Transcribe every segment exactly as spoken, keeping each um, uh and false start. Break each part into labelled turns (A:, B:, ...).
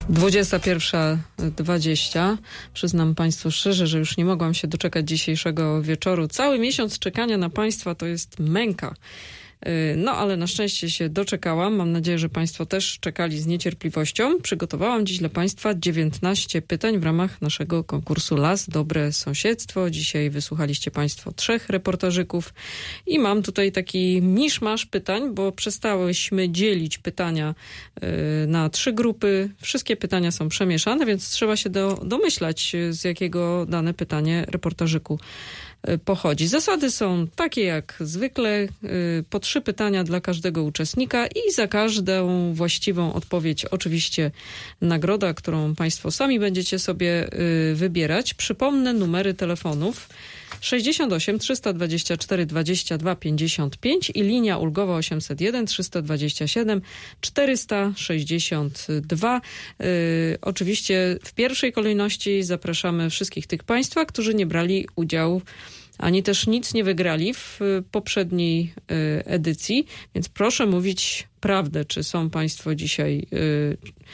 A: dwudziesta pierwsza dwadzieścia. Przyznam Państwu szczerze, że już nie mogłam się doczekać dzisiejszego wieczoru. Cały miesiąc czekania na Państwa to jest męka. No, ale na szczęście się doczekałam. Mam nadzieję, że Państwo też czekali z niecierpliwością. Przygotowałam dziś dla Państwa dziewiętnaście pytań w ramach naszego konkursu Las Dobre Sąsiedztwo. Dzisiaj wysłuchaliście Państwo trzech reportażyków i mam tutaj taki miszmasz pytań, bo przestałyśmy dzielić pytania na trzy grupy. Wszystkie pytania są przemieszane, więc trzeba się do, domyślać, z jakiego dane pytanie reportażyku pochodzi. Zasady są takie jak zwykle, po trzy pytania dla każdego uczestnika i za każdą właściwą odpowiedź oczywiście nagroda, którą Państwo sami będziecie sobie wybierać. Przypomnę numery telefonów sześćdziesiąt osiem trzysta dwadzieścia cztery dwadzieścia dwa pięćdziesiąt pięć i linia ulgowa osiemset jeden trzysta dwadzieścia siedem czterysta sześćdziesiąt dwa. Yy, oczywiście w pierwszej kolejności zapraszamy wszystkich tych Państwa, którzy nie brali udziału ani też nic nie wygrali w poprzedniej y, edycji, więc proszę mówić prawdę, czy są Państwo dzisiaj y,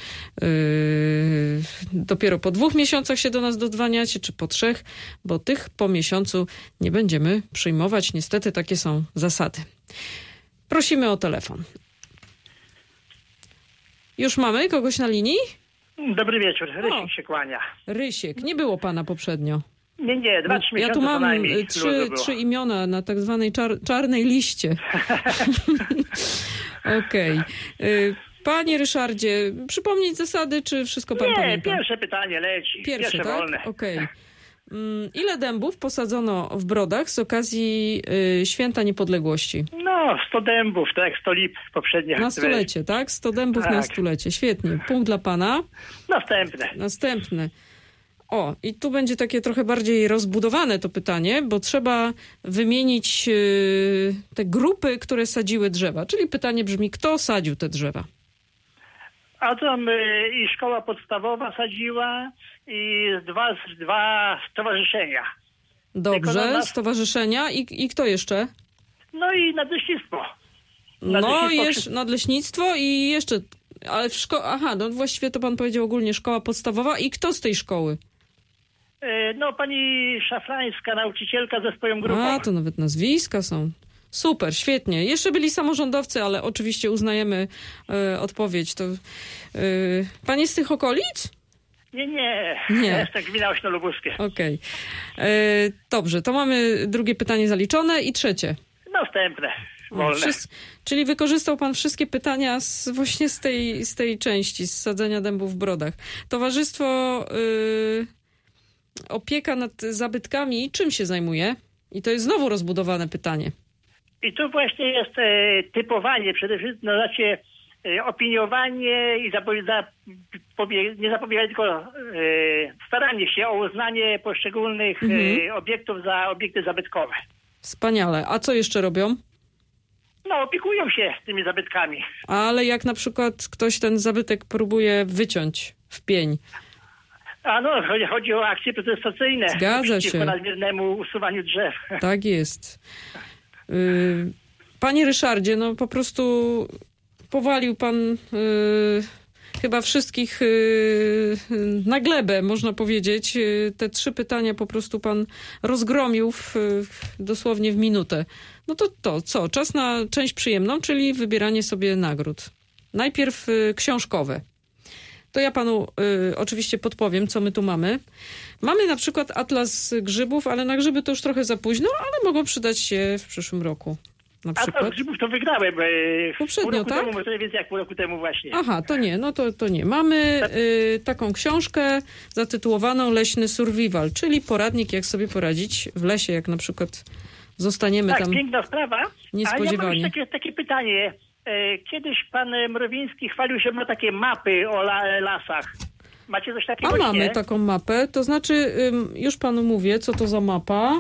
A: y, dopiero po dwóch miesiącach się do nas dodzwaniacie, czy po trzech, bo tych po miesiącu nie będziemy przyjmować. Niestety takie są zasady. Prosimy o telefon. Już mamy kogoś na linii?
B: Dobry wieczór, Rysiek się kłania.
A: Rysiek, nie było Pana poprzednio.
B: Nie, nie, dwa, trzy miesiące
A: Ja tu mam trzy,
B: trzy
A: imiona na tak zwanej czar, czarnej liście. Okej. Okay. Panie Ryszardzie, przypomnieć zasady, czy wszystko Pan
B: nie,
A: pamięta?
B: Nie, pierwsze pytanie leci.
A: Pierwsze,
B: pierwsze
A: tak?
B: wolne.
A: Okej. Okay. Ile dębów posadzono w Brodach z okazji y, Święta Niepodległości?
B: No, sto dębów, tak jak sto lip poprzednio.
A: Na stulecie, tak? sto dębów tak. Na stulecie. Świetnie. Punkt dla Pana.
B: Następne.
A: Następne. O, i tu będzie takie trochę bardziej rozbudowane to pytanie, bo trzeba wymienić y, te grupy, które sadziły drzewa. Czyli pytanie brzmi, kto sadził te drzewa?
B: A tam y, i szkoła podstawowa sadziła i dwa, dwa stowarzyszenia.
A: Dobrze,
B: nas...
A: stowarzyszenia i, i kto jeszcze?
B: No i nadleśnictwo.
A: No i jeszcze nadleśnictwo i jeszcze... Ale w szko... Aha, no właściwie to Pan powiedział ogólnie szkoła podstawowa. I kto z tej szkoły?
B: No, pani Szafrańska, nauczycielka ze swoją grupą.
A: A, to nawet nazwiska są. Super, świetnie. Jeszcze byli samorządowcy, ale oczywiście uznajemy e, odpowiedź. To, e, pan jest z tych okolic?
B: Nie, nie.
A: nie.
B: Ja jestem gmina Ośno-Lubuskie.
A: Okej. Okay. Dobrze, to mamy drugie pytanie zaliczone i trzecie.
B: Następne. Wolne.
A: Wszyscy, czyli wykorzystał Pan wszystkie pytania z, właśnie z tej, z tej części, z sadzenia dębów w Brodach. Towarzystwo y, Opieka nad Zabytkami czym się zajmuje? I to jest znowu rozbudowane pytanie.
B: I tu właśnie jest e, typowanie, przede wszystkim, no znaczy e, opiniowanie i zapowiada, zapobie, nie zapobieganie, tylko e, staranie się o uznanie poszczególnych mhm. e, obiektów za obiekty zabytkowe.
A: Wspaniale. A co jeszcze robią?
B: No, opiekują się tymi zabytkami.
A: Ale jak na przykład ktoś ten zabytek próbuje wyciąć w pień?
B: A no, chodzi, chodzi o akcje protestacyjne.
A: Zgadza się.
B: Przeciwko nadmiernemu usuwaniu drzew.
A: Tak jest. Yy, Panie Ryszardzie, no po prostu powalił Pan yy, chyba wszystkich yy, na glebę, można powiedzieć. Yy, te trzy pytania po prostu Pan rozgromił w, dosłownie w minutę. No to to, co? Czas na część przyjemną, czyli wybieranie sobie nagród. Najpierw y, książkowe. To ja Panu y, oczywiście podpowiem, co my tu mamy. Mamy na przykład atlas grzybów, ale na grzyby to już trochę za późno, ale mogą przydać się w przyszłym roku. Na przykład.
B: Atlas grzybów to wygrałem. Y,
A: Poprzednio,
B: pół roku
A: tak?
B: Temu, mniej więcej jak pół roku temu właśnie.
A: Aha, to nie, no to, to nie. Mamy y, taką książkę zatytułowaną Leśny Survival, czyli poradnik, jak sobie poradzić w lesie, jak na przykład zostaniemy
B: tak,
A: tam
B: piękna sprawa.
A: niespodziewanie.
B: A ja mam już takie, takie pytanie. Kiedyś pan Mrowiński chwalił, że ma takie mapy o la, lasach. Macie coś takiego?
A: A mamy
B: nie?
A: taką mapę, to znaczy już panu mówię, co to za mapa.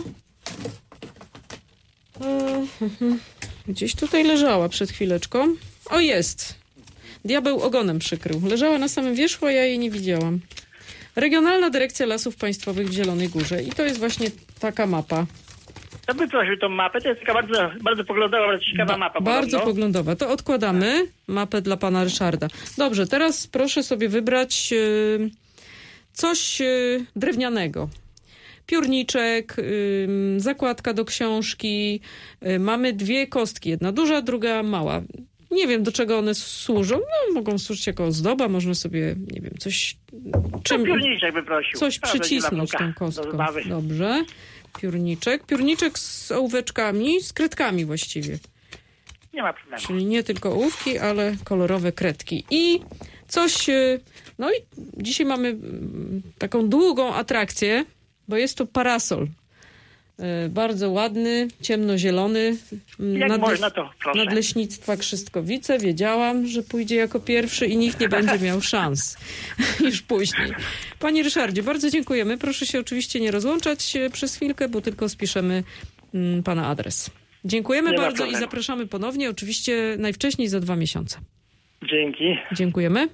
A: Gdzieś tutaj leżała przed chwileczką. O, jest. Diabeł ogonem przykrył. Leżała na samym wierzchu, a ja jej nie widziałam. Regionalna Dyrekcja Lasów Państwowych w Zielonej Górze. I to jest właśnie taka mapa.
B: To by prosił tą mapę, to jest taka bardzo, bardzo poglądowa, bardzo ciekawa ba- mapa.
A: Bardzo
B: podobno.
A: poglądowa. To odkładamy mapę dla pana Ryszarda. Dobrze, teraz proszę sobie wybrać y, coś y, drewnianego. Piórniczek, y, zakładka do książki. Y, mamy dwie kostki, jedna duża, druga mała. Nie wiem, do czego one służą. No, mogą służyć jako ozdoba, można sobie, nie wiem, coś...
B: Czym, piórniczek by prosił.
A: Coś
B: To
A: przycisnąć tą kostką. Dobrze. Piórniczek. Piórniczek z ołóweczkami, z kredkami właściwie.
B: Nie ma problemu.
A: Czyli nie tylko ołówki, ale kolorowe kredki. I coś... No i dzisiaj mamy taką długą atrakcję, bo jest to parasol. Bardzo ładny, ciemnozielony.
B: Jak
A: Nadle-
B: można to, proszę.
A: Nadleśnictwa Krzystkowice. Wiedziałam, że pójdzie jako pierwszy i nikt nie będzie miał szans już później. Panie Ryszardzie, bardzo dziękujemy. Proszę się oczywiście nie rozłączać przez chwilkę, bo tylko spiszemy mm, pana adres. Dziękujemy
B: Nie
A: bardzo i zapraszamy ponownie. Oczywiście najwcześniej za dwa miesiące.
B: Dzięki.
A: Dziękujemy.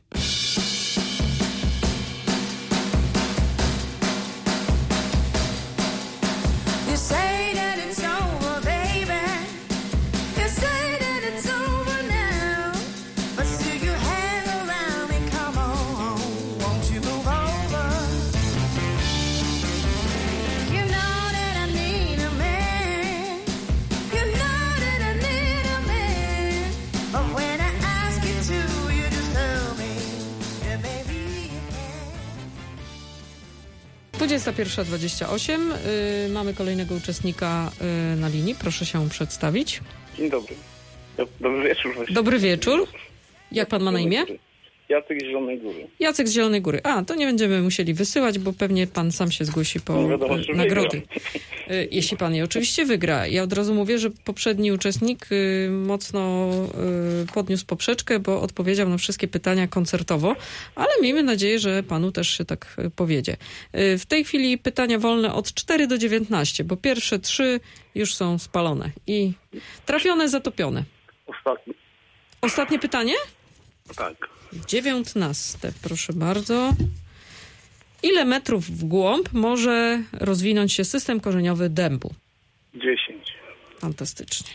A: dwudziesta pierwsza dwadzieścia osiem. Yy, mamy kolejnego uczestnika yy, na linii. Proszę się przedstawić.
C: Dzień dobry. Dobry wieczór. Właśnie.
A: Dobry wieczór. Jak pan ma na imię?
C: Jacek z Zielonej Góry.
A: Jacek z Zielonej Góry. A, to nie będziemy musieli wysyłać, bo pewnie pan sam się zgłosi po
C: no wiadomo,
A: y, nagrody. Y, jeśli pan je oczywiście wygra. Ja od razu mówię, że poprzedni uczestnik y, mocno y, podniósł poprzeczkę, bo odpowiedział na wszystkie pytania koncertowo, ale miejmy nadzieję, że panu też się tak y, powiedzie. Y, w tej chwili pytania wolne od cztery do dziewiętnastu, bo pierwsze trzy już są spalone i trafione, zatopione.
C: Ostatni.
A: Ostatnie pytanie?
C: Tak.
A: dziewiętnaste, proszę bardzo. Ile metrów w głąb może rozwinąć się system korzeniowy dębu?
C: dziesięć.
A: Fantastycznie.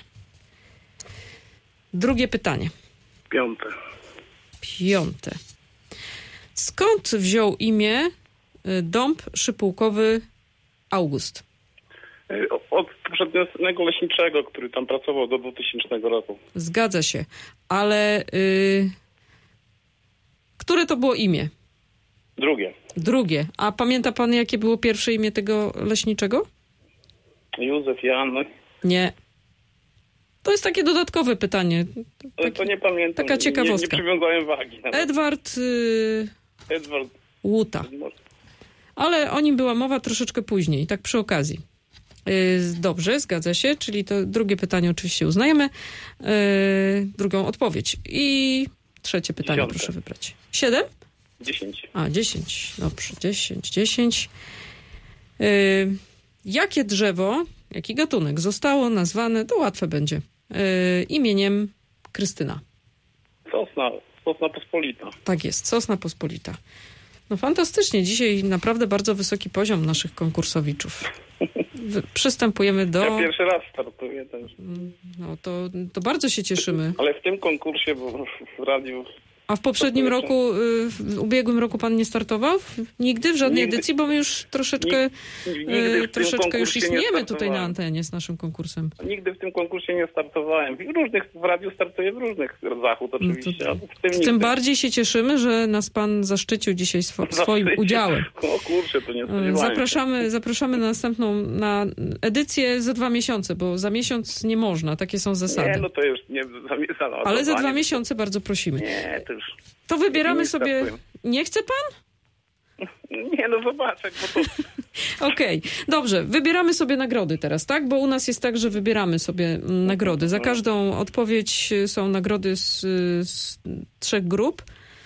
A: Drugie pytanie.
C: Piąte.
A: Piąte. Skąd wziął imię y, dąb szypułkowy August?
C: Y, Od poprzedniego leśniczego, który tam pracował do dwutysięcznego roku.
A: Zgadza się, ale y, które to było imię?
C: Drugie.
A: Drugie. A pamięta pan, jakie było pierwsze imię tego leśniczego?
C: Józef, Jan.
A: Nie. To jest takie dodatkowe pytanie.
C: Taki, to nie pamiętam.
A: Taka ciekawostka.
C: Nie, nie przywiązałem wagi. Nawet.
A: Edward y,
C: Edward
A: Łuta. Ale o nim była mowa troszeczkę później, tak przy okazji. Y, dobrze, zgadza się, czyli to drugie pytanie oczywiście uznajemy. Y, drugą odpowiedź. I trzecie pytanie
C: Dziesiąte.
A: proszę wybrać. Siedem?
C: Dziesięć.
A: A, dziesięć. Dobrze, dziesięć, dziesięć. Y, jakie drzewo, jaki gatunek zostało nazwane, to łatwe będzie, y, imieniem Krystyna?
C: Sosna. Sosna pospolita.
A: Tak jest, Sosna Pospolita. No fantastycznie, dzisiaj naprawdę bardzo wysoki poziom naszych konkursowiczów. W, przystępujemy do...
C: Ja pierwszy raz startuję też.
A: No to, to bardzo się cieszymy.
C: Ale w tym konkursie, bo w radiu...
A: A w poprzednim roku, w ubiegłym roku pan nie startował? Nigdy? W żadnej
C: Nigdy.
A: edycji? Bo my już troszeczkę,
C: Nigdy w tym
A: troszeczkę już
C: konkursie nie
A: istniejemy tutaj na
C: startowałem.
A: antenie z naszym konkursem.
C: Nigdy w tym konkursie nie startowałem. W różnych, w radiu startuję w różnych zachód oczywiście.
A: No to,
C: a w tym
A: tym
C: nigdy.
A: bardziej się cieszymy, że nas pan zaszczycił dzisiaj swo- swoim
C: Zaszczycił.
A: udziałem.
C: O kurczę, to nie spodziewałem
A: Zapraszamy, zapraszamy na następną, na edycję za dwa miesiące, bo za miesiąc nie można, takie są zasady.
C: Nie, no to już nie za
A: Ale za dwa miesiące bardzo prosimy.
C: Nie, to już...
A: To wybieramy
C: nie
A: sobie...
C: startuję.
A: Nie chce pan?
C: Nie, no zobaczę, bo to...
A: Okej, okay. Dobrze, wybieramy sobie nagrody teraz, tak? Bo u nas jest tak, że wybieramy sobie mm, nagrody. Za każdą odpowiedź są nagrody z, z trzech grup.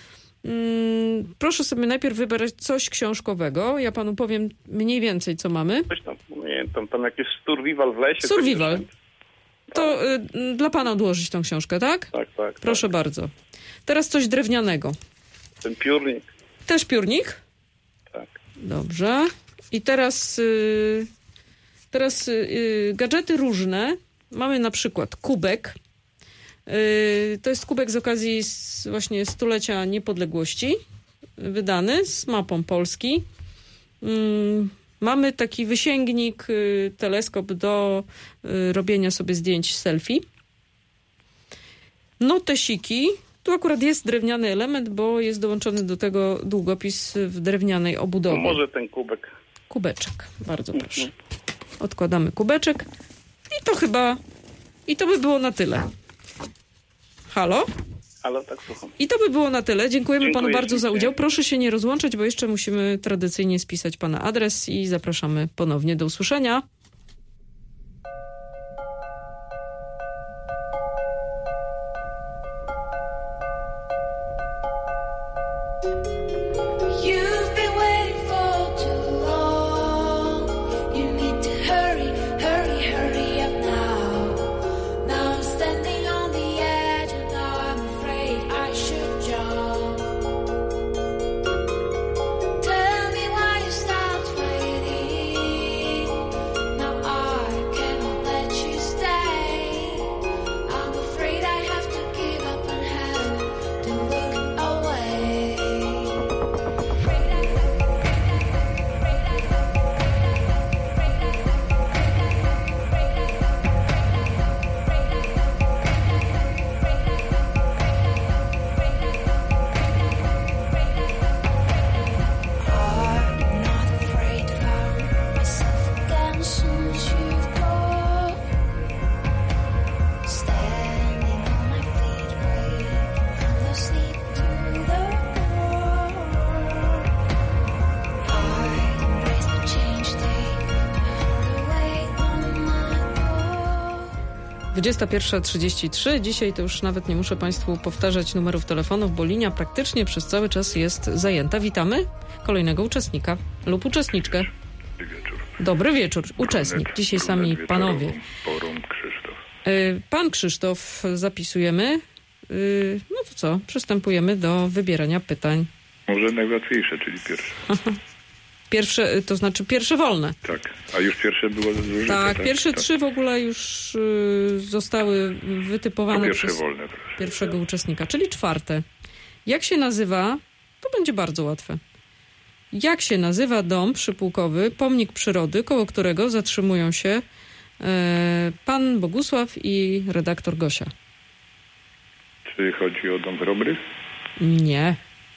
A: Mm, proszę sobie najpierw wybrać coś książkowego. Ja panu powiem mniej więcej, co mamy.
C: Coś tam, nie, tam, tam jakiś survival w lesie.
A: Survival.
C: coś-
A: To y, dla pana odłożyć tą książkę, tak?
C: Tak, tak.
A: Proszę
C: tak.
A: bardzo. Teraz coś drewnianego.
C: Ten piórnik.
A: Też piórnik?
C: Tak.
A: Dobrze. I teraz y, Teraz yy, gadżety różne. Mamy na przykład kubek. Yy, to jest kubek z okazji s, właśnie stulecia niepodległości. Wydany z mapą Polski. Yy, mamy taki wysięgnik, yy, teleskop do yy, robienia sobie zdjęć selfie. Notesiki. Tu akurat jest drewniany element, bo jest dołączony do tego długopis w drewnianej obudowie.
C: No może ten kubek.
A: Kubeczek, bardzo proszę. Odkładamy kubeczek i to chyba, i to by było na tyle. Halo?
C: Ale tak słucham.
A: I to by było na tyle. Dziękujemy
C: Dziękuję
A: panu bardzo za
C: ślicznie.
A: udział. Proszę się nie rozłączać, bo jeszcze musimy tradycyjnie spisać pana adres i zapraszamy ponownie. Do usłyszenia.
D: You've been waiting for too long. You need to hurry, hurry, hurry up now. Now I'm standing on the edge and I'm afraid I should jump. Tell me why you stopped waiting. Now I cannot let you stay. I'm afraid I have to give up and have to look away. I'm not afraid to find myself again soon as you've gone. Standing on my feet, waking from the sleep to the dawn. I embrace the change day, hard away on my door.
A: dwudziesta pierwsza trzydzieści trzy. Dzisiaj to już nawet nie muszę państwu powtarzać numerów telefonów, bo linia praktycznie przez cały czas jest zajęta. Witamy kolejnego uczestnika lub uczestniczkę.
E: Dobry wieczór.
A: Dobry wieczór. Uczestnik.
E: Brunet-
A: Dzisiaj
E: brunet
A: sami
E: wieczorową
A: panowie.
E: Porą Krzysztof.
A: Y, Pan Krzysztof zapisujemy. Y, No to co? Przystępujemy do wybierania pytań.
E: Może najłatwiejsze, czyli pierwsze.
A: Pierwsze, y, to znaczy pierwsze wolne.
E: Tak. A już pierwsze było zużyte,
A: Tak,
E: tak?
A: pierwsze
E: Tak.
A: trzy w ogóle już y, zostały
E: To
A: wytypowane
E: pierwsze
A: przez
E: wolne, proszę.
A: pierwszego uczestnika, czyli czwarte. Jak się nazywa, to będzie bardzo łatwe. Jak się nazywa dom przypułkowy, pomnik przyrody, koło którego zatrzymują się e, pan Bogusław i redaktor Gosia?
E: Czy chodzi o dom Chrobry?
A: Nie.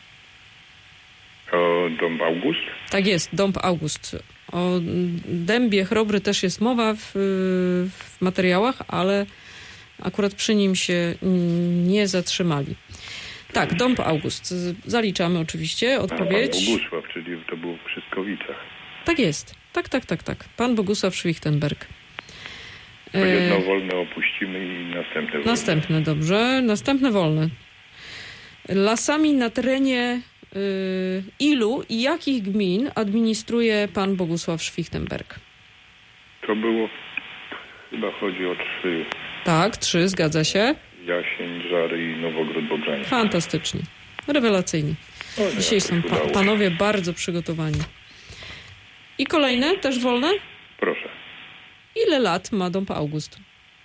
E: O dom August?
A: Tak jest, dąb August. O dębie Chrobry też jest mowa w, w materiałach, ale akurat przy nim się nie zatrzymali. Tak, dąb August. Zaliczamy oczywiście odpowiedź.
E: Pan Bogusław, czyli to było w Krzyskowicach.
A: Tak jest. Tak, tak, tak, tak. Pan Bogusław Schwichtenberg.
E: To jedno wolne opuścimy i następne wolne.
A: Następne, dobrze. Następne wolne. Lasami na terenie y, ilu i jakich gmin administruje pan Bogusław Schwichtenberg?
E: To było, chyba chodzi o trzy.
A: Tak, trzy, zgadza się.
E: Jasień, Żary i Nowogród Bobrzański.
A: Fantastycznie. Rewelacyjnie.
E: O, nie,
A: Dzisiaj
E: jakoś
A: są pa-
E: udało się.
A: panowie bardzo przygotowani. I kolejne, też wolne?
E: Proszę.
A: Ile lat ma dąb August?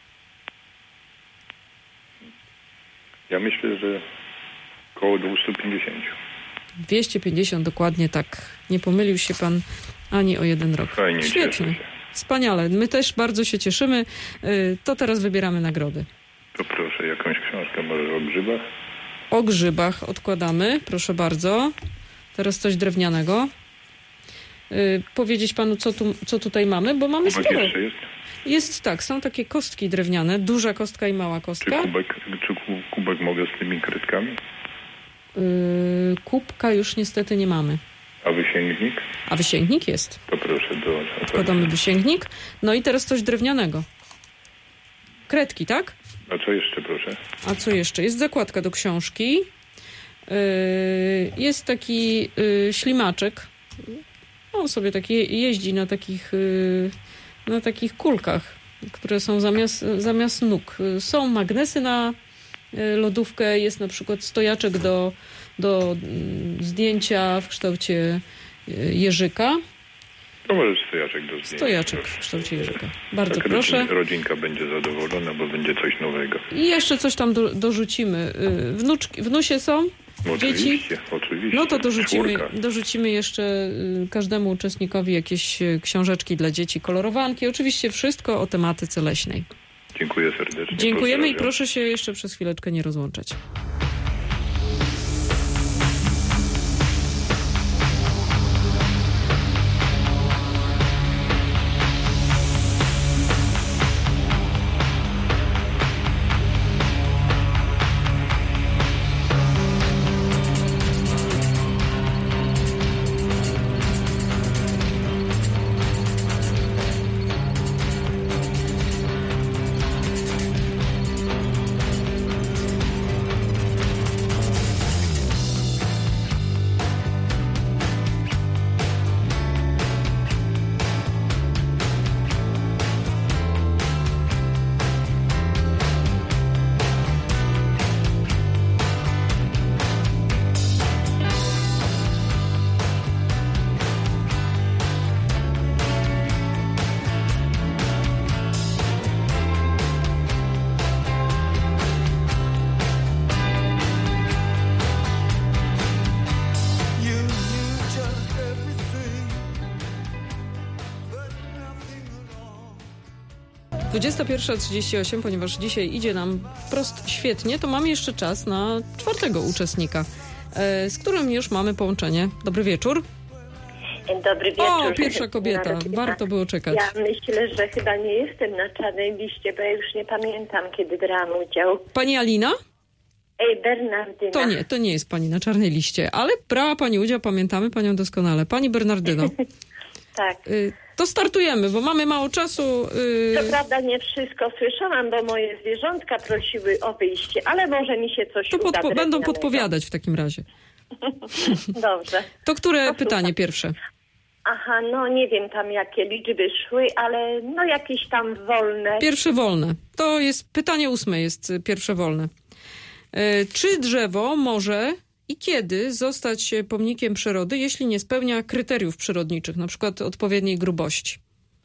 E: Ja myślę, że koło dwieście pięćdziesiąt.
A: dwieście pięćdziesiąt dokładnie, tak. Nie pomylił się pan ani o jeden rok.
E: Fajnie,
A: Świetnie.
E: cieszę się.
A: Wspaniale. My też bardzo się cieszymy. Y, To teraz wybieramy nagrody.
E: To proszę, jakąś książkę może o grzybach?
A: O grzybach odkładamy, proszę bardzo. Teraz coś drewnianego. Y, Powiedzieć panu, co, tu, co tutaj mamy, bo mamy
E: Kubek
A: sporo.
E: jeszcze jest?
A: Jest tak, są takie kostki drewniane, duża kostka i mała
E: Czy
A: kostka.
E: kubek, czy ku- kubek mogę z tymi kredkami?
A: Y, Kubka już niestety nie mamy.
E: A wysięgnik?
A: A wysięgnik jest.
E: To proszę do...
A: Odkładamy wysięgnik. No i teraz coś drewnianego. Kredki, tak?
E: A co jeszcze, proszę?
A: A co jeszcze? Jest zakładka do książki. Yy, Jest taki yy, ślimaczek. On sobie taki je- jeździ na takich, yy, na takich kulkach, które są zamiast, zamiast nóg. Yy, Są magnesy na yy, lodówkę. Jest na przykład stojaczek do, do mm, zdjęcia w kształcie yy, jeżyka.
E: No może stojaczek do zdjęcia.
A: Stojaczek w kształcie jeżyka. Bardzo
E: Tak,
A: proszę.
E: rodzin- rodzinka będzie zadowolona, bo będzie coś nowego.
A: I jeszcze coś tam do, dorzucimy. Y, Wnuczki, wnusie są? Dzieci?
E: Oczywiście, oczywiście.
A: No to dorzucimy,
E: Czwórka.
A: dorzucimy jeszcze y, każdemu uczestnikowi jakieś y, książeczki dla dzieci, kolorowanki. Oczywiście wszystko o tematyce leśnej.
E: Dziękuję serdecznie.
A: Dziękujemy i
E: Pozdrawiam.
A: proszę się jeszcze przez chwileczkę nie rozłączać. dwudziesta pierwsza trzydzieści osiem, ponieważ dzisiaj idzie nam wprost świetnie, to mamy jeszcze czas na czwartego uczestnika, e, z którym już mamy połączenie. Dobry wieczór.
F: Dobry wieczór.
A: O, pierwsza kobieta.
F: Narodzina.
A: Warto było czekać.
F: Ja myślę, że chyba nie jestem na czarnej liście, bo ja już nie pamiętam, kiedy brałam udział.
A: Pani Alina?
F: Ej, Bernardyna.
A: To nie, to nie jest pani na czarnej liście, ale brała pani udział, pamiętamy panią doskonale. Pani Bernardyno,
F: Tak.
A: y, to startujemy, bo mamy mało czasu. y,
F: Co prawda nie wszystko słyszałam, bo moje zwierzątka prosiły o wyjście, ale może mi się coś
A: To
F: uda.
A: podpo- będą
F: drewnianego.
A: podpowiadać w takim razie.
F: Dobrze.
A: To które
F: Posłucham.
A: pytanie pierwsze?
F: Aha, no nie wiem tam jakie liczby szły, ale no jakieś tam wolne.
A: Pierwsze wolne. To jest pytanie ósme, jest y, pierwsze wolne. Y, Czy drzewo może i kiedy zostać pomnikiem przyrody, jeśli nie spełnia kryteriów przyrodniczych, na przykład odpowiedniej grubości?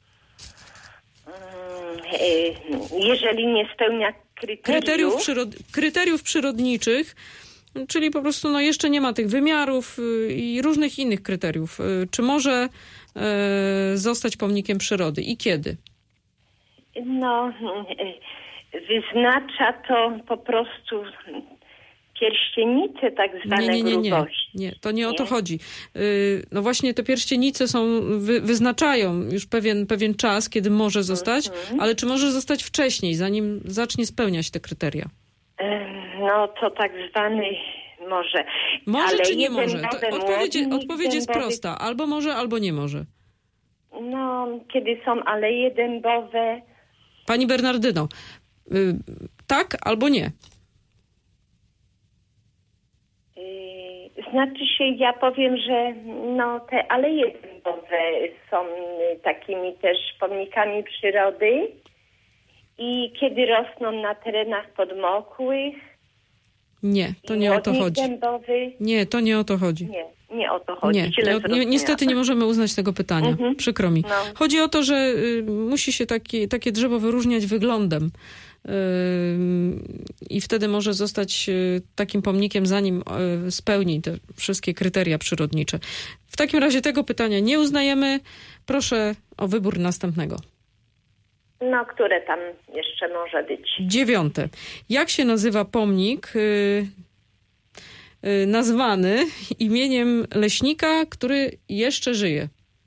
F: Mm, e, Jeżeli nie spełnia kryteriów,
A: Kryteriów, przyrod... kryteriów przyrodniczych, czyli po prostu no, jeszcze nie ma tych wymiarów y, i różnych innych kryteriów. Y, Czy może y, zostać pomnikiem przyrody i kiedy?
F: no e, wyznacza to po prostu pierścienice tak zwane
A: Nie, nie, nie, nie.
F: grubości.
A: nie. To nie o to
F: Nie?
A: chodzi. Y, No właśnie te pierścienice są, wy, wyznaczają już pewien, pewien czas, kiedy może zostać,
F: Mhm.
A: ale czy może zostać wcześniej, zanim zacznie spełniać te kryteria?
F: E, No to tak zwany może.
A: Może
F: ale
A: czy nie
F: jeden
A: może? To
F: nowy
A: odpowiedź,
F: młodnik
A: odpowiedź jest
F: dębowy-
A: prosta. Albo może, albo nie może.
F: No, kiedy są aleje dębowe,
A: Pani Bernardyno, y, tak albo nie?
F: yy, znaczy się, ja powiem, że no te aleje dębowe są y, takimi też pomnikami przyrody i kiedy rosną na terenach podmokłych,
A: Nie, to nie o to
F: młodnik
A: chodzi.
F: dębowy,
A: Nie, to nie o to chodzi.
F: nie, nie o to chodzi.
A: Nie,
F: Źle
A: nie, nie,
F: zrozumiałam.
A: niestety nie możemy uznać tego pytania.
F: Mhm.
A: Przykro mi.
F: No.
A: Chodzi o to, że y, musi się taki, takie drzewo wyróżniać wyglądem. Y, I wtedy może zostać y, takim pomnikiem, zanim y, spełni te wszystkie kryteria przyrodnicze. W takim razie tego pytania nie uznajemy. Proszę o wybór następnego.
F: No, które tam jeszcze może być?
A: Dziewiąte. Jak się nazywa pomnik y, y, nazwany imieniem leśnika, który jeszcze żyje?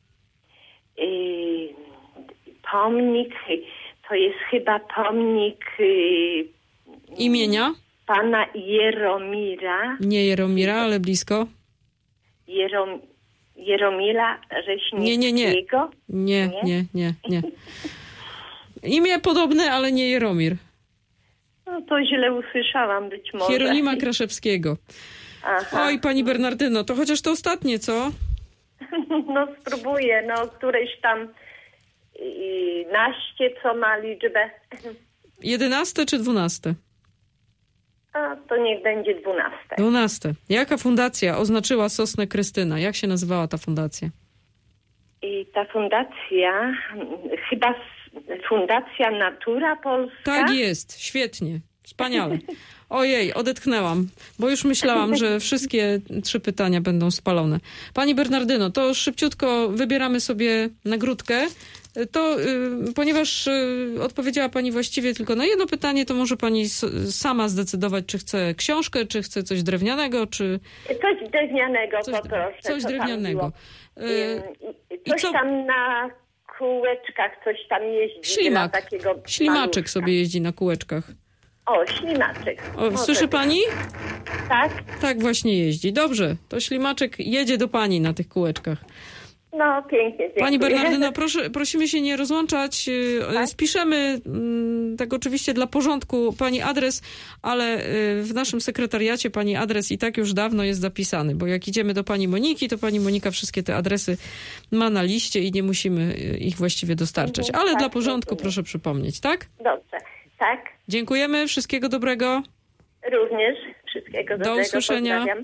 F: Yy, pomnik, to jest chyba pomnik yy,
A: Imienia?
F: pana Jeromira,
A: Nie Jeromira, ale blisko.
F: Jerom, Jeromila Reśnickiego.
A: Nie, nie, nie. Nie,
F: Nie?
A: nie, nie, nie. Imię podobne, ale nie Jeromir.
F: No to źle usłyszałam być może.
A: Hieronima Kraszewskiego.
F: Aha.
A: Oj, pani Bernardyno, to chociaż to ostatnie, co?
F: No spróbuję, no któreś tam yy, naście, co ma liczbę.
A: Jedenaste czy dwunaste?
F: A to niech będzie dwunaste.
A: Dwunaste. Jaka fundacja oznaczyła Sosnę Krystyna? Jak się nazywała ta fundacja?
F: I ta fundacja, chyba Fundacja Natura Polska.
A: Tak jest, świetnie, wspaniale. Ojej, odetchnęłam, bo już myślałam, że wszystkie trzy pytania będą spalone. Pani Bernardyno, to szybciutko wybieramy sobie nagródkę. To y, ponieważ y, odpowiedziała pani właściwie tylko na jedno pytanie, to może pani s- sama zdecydować, czy chce książkę, czy chce coś drewnianego, czy...
F: Coś drewnianego
A: Coś,
F: poproszę.
A: coś
F: co tam
A: drewnianego.
F: było.
A: Y,
F: Ym,
A: i
F: Coś
A: co-
F: tam na kółeczkach, coś tam jeździ.
A: Ślimak.
F: Dla takiego
A: Ślimaczek
F: maluszka.
A: sobie jeździ na kółeczkach.
F: O, ślimaczek.
A: O,
F: Może
A: słyszy
F: być.
A: pani?
F: Tak?
A: Tak właśnie jeździ. Dobrze, to ślimaczek jedzie do pani na tych kółeczkach.
F: No, pięknie, dziękuję.
A: Pani Bernardyno, proszę, prosimy się nie rozłączać. Yy,
F: Tak?
A: Spiszemy, mm, tak oczywiście dla porządku, pani adres, ale yy, w naszym sekretariacie pani adres i tak już dawno jest zapisany, bo jak idziemy do pani Moniki, to pani Monika wszystkie te adresy ma na liście i nie musimy yy, ich właściwie dostarczać.
F: Mhm,
A: Ale
F: tak,
A: dla porządku
F: rozumiem.
A: proszę przypomnieć, tak?
F: Dobrze, tak.
A: Dziękujemy, wszystkiego dobrego.
F: Również wszystkiego
A: Do
F: dobrego.
A: usłyszenia.
F: Pozdrawiam.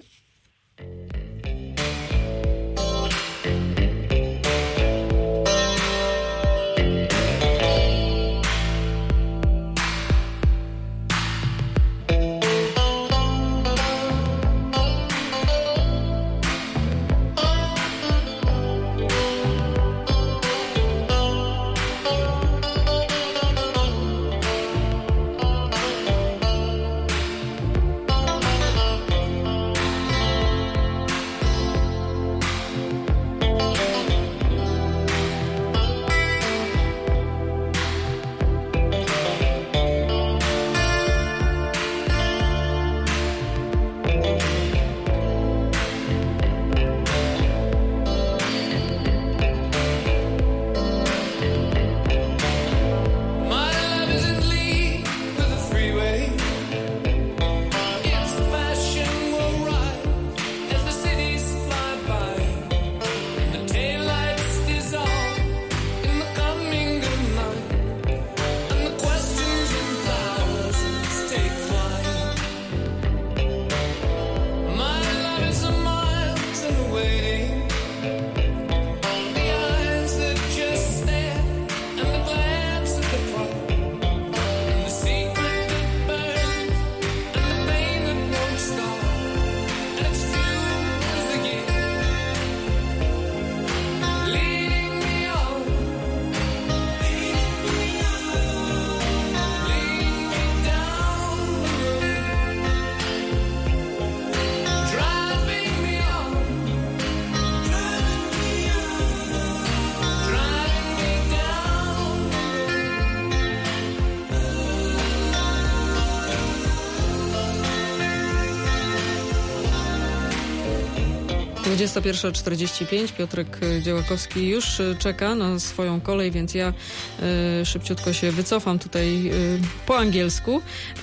A: dwudziesta pierwsza czterdzieści pięć. Piotrek Dziełakowski już czeka na swoją kolej, więc ja y, szybciutko się wycofam tutaj y, po angielsku,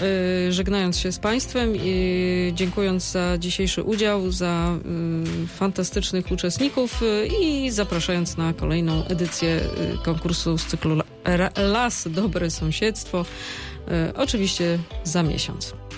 A: y, żegnając się z Państwem i dziękując za dzisiejszy udział, za y, fantastycznych uczestników y, i zapraszając na kolejną edycję y, konkursu z cyklu Las Dobre Sąsiedztwo, y, oczywiście za miesiąc.